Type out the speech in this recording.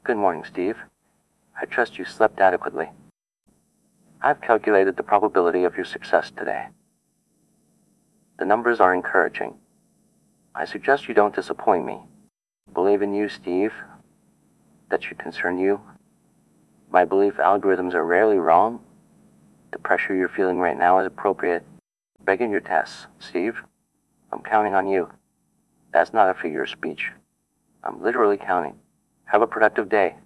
Good morning, Steve. I trust you slept adequately. I've calculated the probability of your success today. The numbers are encouraging. I suggest you don't disappoint me. Believe in you, Steve. That should concern you. My belief algorithms are rarely wrong. The pressure you're feeling right now is appropriate. Begin your tests, Steve. I'm counting on you. That's not a figure of speech. I'm literally counting. Have a productive day.